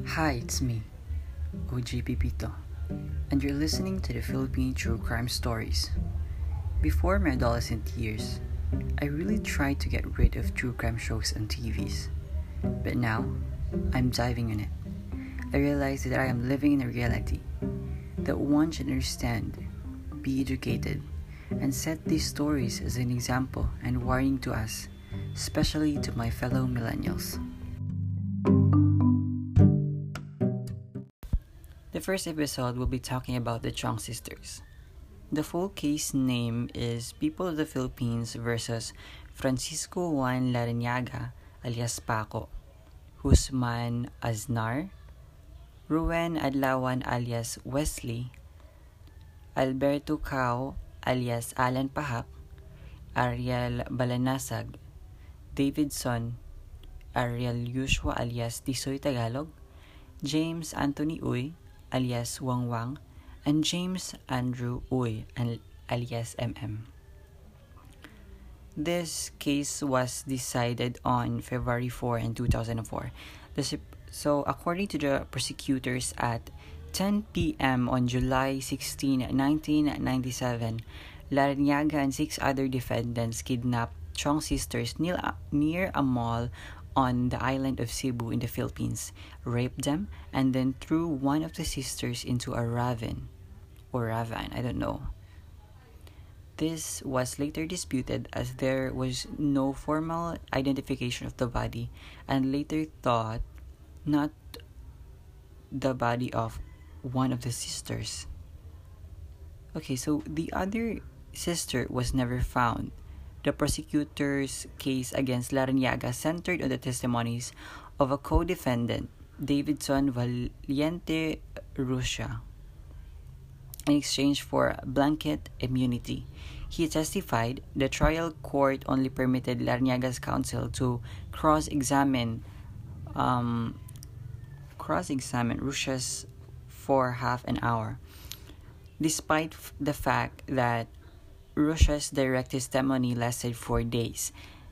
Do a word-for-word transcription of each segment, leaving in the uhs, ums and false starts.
Hi, it's me, O G Pipito, and you're listening to the Philippine True Crime Stories. Before my adolescent years, I really tried to get rid of true crime shows on T Vs. But now, I'm diving in it. I realize that I am living in a reality that one should understand, be educated, and set these stories as an example and warning to us, especially to my fellow millennials. The first episode will be talking about the Chong sisters. The full case name is People of the Philippines versus Francisco Juan Larrañaga alias Paco, Husman Aznar, Ruben Adlawan alias Wesley, Alberto Cao alias Alan Pahak, Ariel Balanasag, Davidson, Ariel Yushua alias Tisoy Tagalog, James Anthony Uy alias Wang Wang, and James Andrew Uy alias M M. This case was decided on February fourth in two thousand four. So according to the prosecutors, at ten p.m. on July sixteenth, nineteen ninety-seven, Larrañaga and six other defendants kidnapped Chong sisters near, near a mall on the island of Cebu in the Philippines, raped them, and then threw one of the sisters into a ravine, or ravine, I don't know. This was later disputed as there was no formal identification of the body, and later thought not the body of one of the sisters. Okay, so the other sister was never found. The prosecutor's case against Larrañaga centered on the testimonies of a co-defendant, Davidson Valiente Russia, in exchange for blanket immunity. He testified the trial court only permitted Larrañaga's counsel to cross-examine um, cross-examine Russia's for half an hour, despite the fact that Russia's direct testimony lasted four days.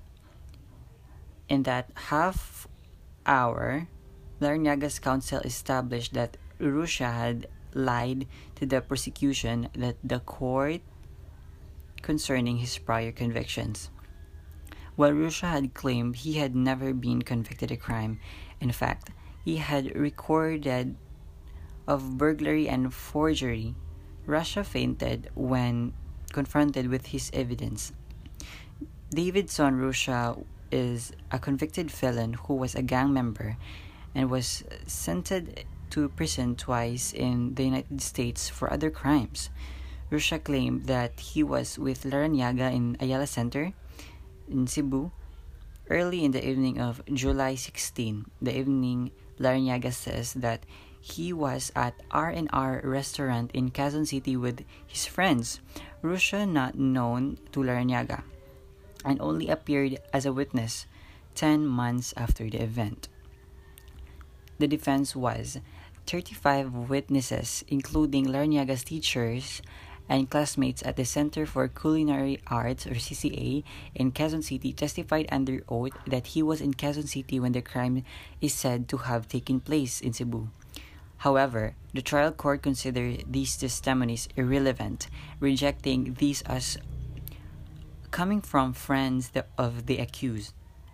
In that half hour, Larrañaga's counsel established that Russia had lied to the prosecution that the court concerning his prior convictions. While Russia had claimed he had never been convicted of a crime, in fact, he had recorded of burglary and forgery, Russia fainted when confronted with his evidence. Davidson Russia is a convicted felon who was a gang member and was sentenced to prison twice in the United States for other crimes. Russia claimed that he was with Larrañaga in Ayala Center in Cebu early in the evening of July sixteenth. The evening, Larrañaga says that he was at R and R restaurant in Quezon City with his friends. Russia not known to Larrañaga, and only appeared as a witness ten months after the event. The defense was thirty-five witnesses, including Larrañaga's teachers and classmates at the Center for Culinary Arts, or C C A, in Quezon City, testified under oath that he was in Quezon City when the crime is said to have taken place in Cebu. However, the trial court considered these testimonies irrelevant, rejecting these as coming from friends of the accused,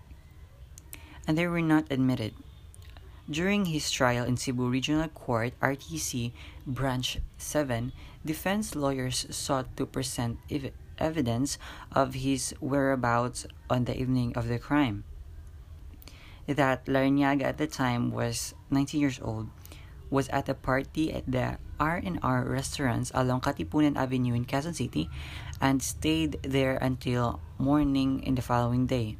and they were not admitted. During his trial in Cebu Regional Court, R T C Branch seven, defense lawyers sought to present ev- evidence of his whereabouts on the evening of the crime. That Larrañaga at the time was nineteen years old, was at a party at the R and R restaurants along Katipunan Avenue in Quezon City and stayed there until morning in the following day.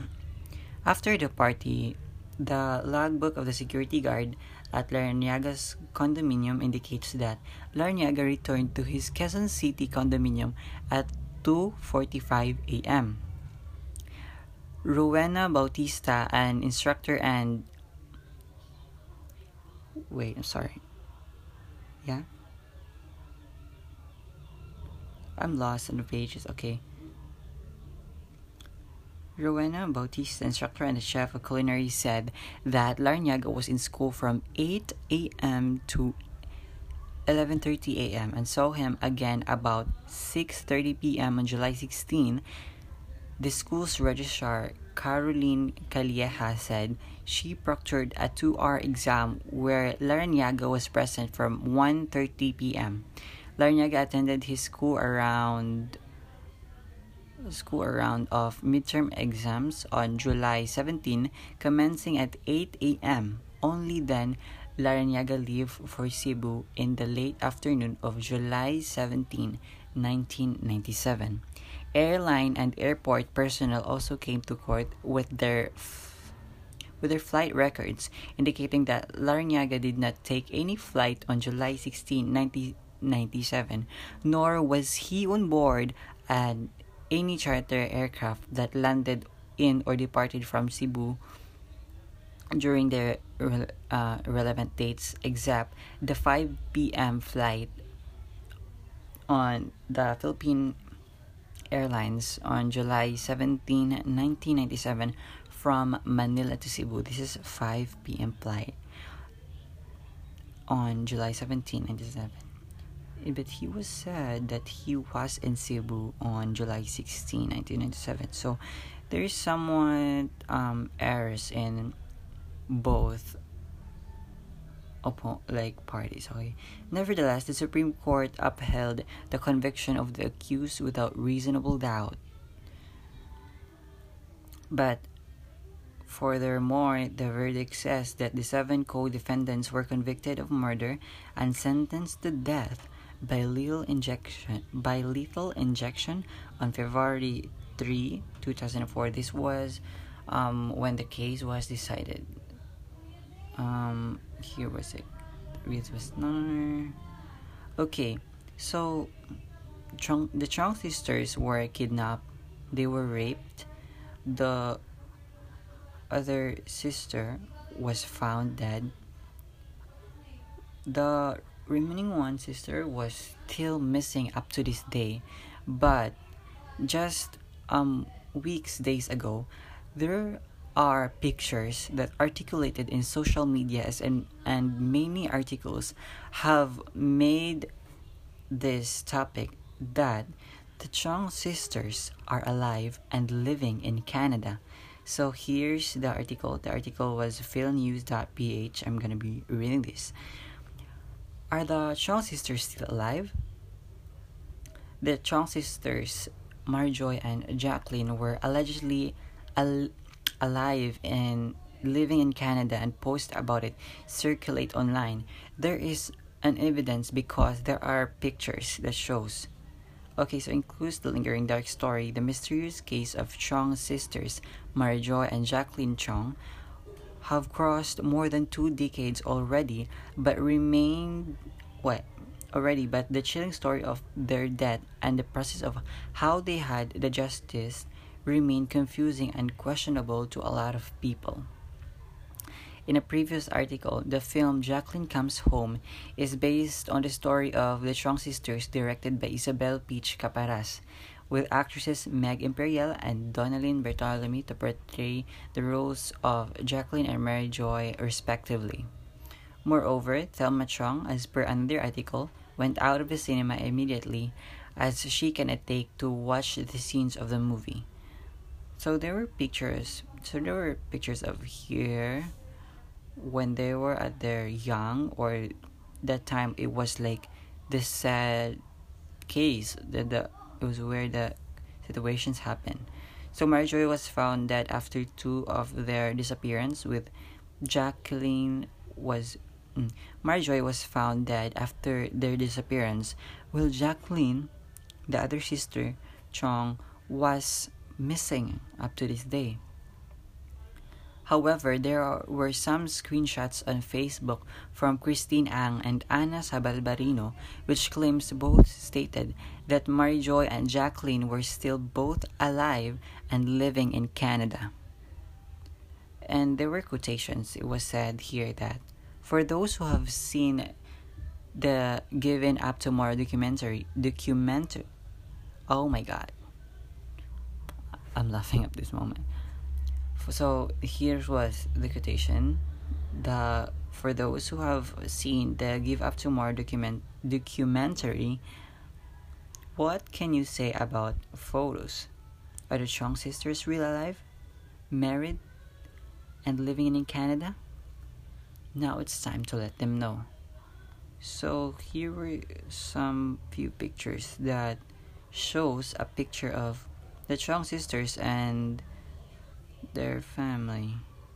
After the party, the logbook of the security guard at Larrañaga's condominium indicates that Larrañaga returned to his Quezon City condominium at two forty-five a.m. Rowena Bautista, an instructor and Wait, I'm sorry. Yeah? I'm lost in the pages. Okay. Rowena Bautista, instructor and the chef of culinary, said that Larrañaga was in school from eight a.m. to eleven thirty a.m. and saw him again about six thirty p.m. on July sixteenth. The school's registrar, Caroline Calleja, said she proctored a two-hour exam where Larrañaga was present from one thirty p.m. Larrañaga attended his school around school round of midterm exams on July seventeenth, commencing at eight a.m. Only then, Larrañaga left for Cebu in the late afternoon of July seventeenth, nineteen ninety-seven. Airline and airport personnel also came to court with their f- with their flight records, indicating that Larrañaga did not take any flight on July sixteenth, nineteen ninety-seven, nor was he on board an any charter aircraft that landed in or departed from Cebu during the uh, relevant dates, except the five p.m. flight on the Philippine Airlines on July seventeenth, nineteen ninety-seven from Manila to Cebu. This is five p.m. flight on July seventeenth, nineteen ninety-seven. But he was said that he was in Cebu on July sixteenth, nineteen ninety-seven. So there is somewhat um, errors in both oppo- like parties. Okay. Nevertheless, the Supreme Court upheld the conviction of the accused without reasonable doubt. But furthermore, the verdict says that the seven co-defendants were convicted of murder and sentenced to death by lethal injection by lethal injection on February third, two thousand four. This was um, when the case was decided. Um, here was it. It was no. Okay, so Chung, the Chung sisters were kidnapped. They were raped. The other sister was found dead. The remaining one sister was still missing up to this day, but just um weeks days ago, there are pictures that articulated in social media as and and many articles have made this topic that the Chung sisters are alive and living in Canada. So here's the article. The article was philnews dot p h. I'm gonna be reading this. Are the Chung sisters still alive? The Chung sisters, Marjoy and Jacqueline, were allegedly al- alive and living in Canada, and posts about it circulate online. There is an evidence because there are pictures that shows. Okay, so includes the lingering dark story, the mysterious case of Chung sisters, Marjoy and Jacqueline Chung, have crossed more than two decades already, but remain what already. But the chilling story of their death and the process of how they had the justice remain confusing and questionable to a lot of people. In a previous article, the film Jacqueline Comes Home is based on the story of the Chung sisters, directed by Isabel Peach Caparas, with actresses Meg Imperial and Donalyn Bartolome to portray the roles of Jacqueline and Mary Joy, respectively. Moreover, Thelma Chung, as per another article, went out of the cinema immediately as she cannot take to watch the scenes of the movie. So there were pictures. So there were pictures of here when they were at their young, or that time it was like the sad case that the it was where the situations happen. So Marjoy was found dead after two of their disappearance, with Jacqueline was mm, Marjoy was found dead after their disappearance, while Jacqueline, the other sister, Chung, was missing up to this day. However, there are, were some screenshots on Facebook from Christine Ang and Ana Sabalbarino, which claims both stated that Marjoy and Jacqueline were still both alive and living in Canada. And there were quotations. It was said here that, for those who have seen the Given Up Tomorrow documentary, documentary, oh my god, I'm laughing at this moment. So here was the quotation. The for those who have seen the Give Up Tomorrow document documentary, what can you say about photos? Are the Chong sisters real alive, married, and living in Canada? Now it's time to let them know. So here were some few pictures that shows a picture of the Chong sisters and their family.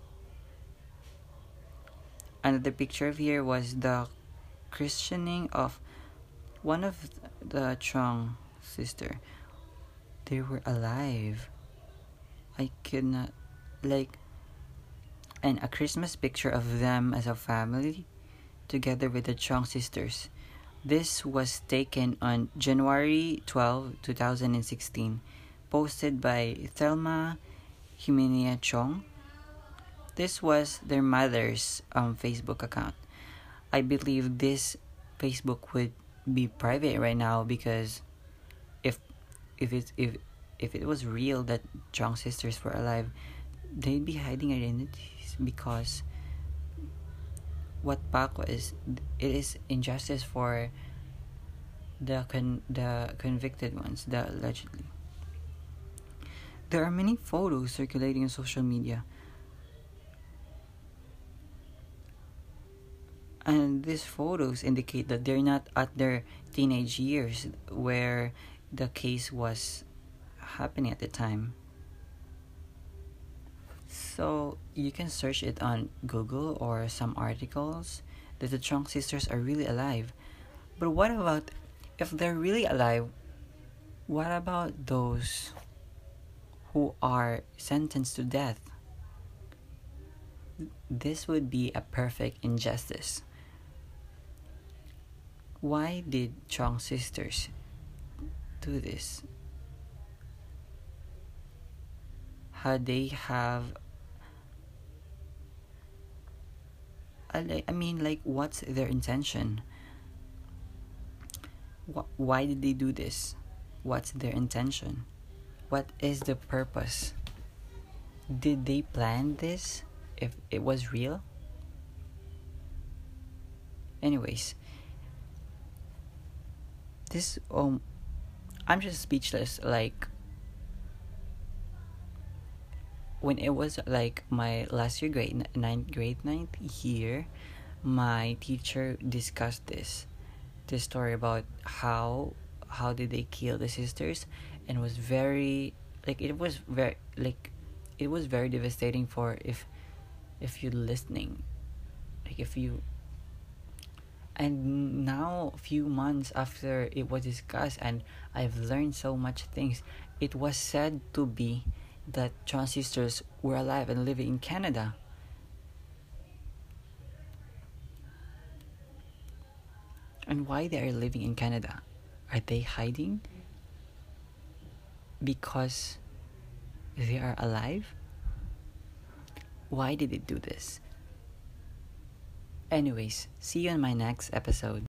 Another picture of here was the christening of one of the Chong sister. They were alive. I could not like and a Christmas picture of them as a family together with the Chong sisters. This was taken on January twelfth, twenty sixteen, posted by Thelma Jimenia Chong. This was their mother's um, Facebook account. I believe this Facebook would be private right now because if if it if if it was real that Chong sisters were alive, they'd be hiding identities because what Paco is, it is injustice for the con- the convicted ones, the allegedly. There are many photos circulating on social media, and these photos indicate that they're not at their teenage years where the case was happening at the time. So you can search it on Google or some articles that the Chong sisters are really alive. But what about if they're really alive? What about those who are sentenced to death? This would be a perfect injustice. Why did Chong sisters do this? How they have I mean, like, what's their intention? Why did they do this? What's their intention? What is the purpose? Did they plan this if it was real? Anyways, this, um, I'm just speechless. Like, when it was like my last year grade ninth grade ninth year, my teacher discussed this this story about how how did they kill the sisters, and was very like it was very like it was very devastating for if if you're listening, like if you and now a few months after it was discussed and I've learned so much things, it was said to be that Chong sisters were alive and living in Canada. And why they are living in Canada? Are they hiding because they are alive? Why did they do this? Anyways, see you in my next episode.